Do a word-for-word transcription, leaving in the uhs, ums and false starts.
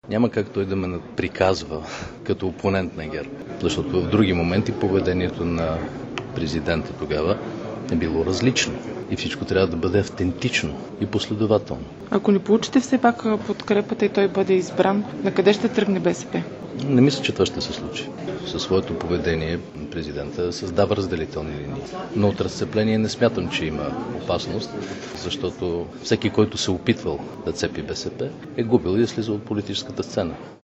Няма как той да ме приказва като опонент на ГЕРБ, защото в други моменти поведението на президента тогава е било различно и всичко трябва да бъде автентично и последователно. Ако не получите все пак подкрепата и той бъде избран, на къде ще тръгне БСП? Не мисля, че това ще се случи. Със своето поведение президента създава разделителни линии. Но от разцепление не смятам, че има опасност, защото всеки, който се опитвал да цепи БСП, е губил и е слизал от политическата сцена.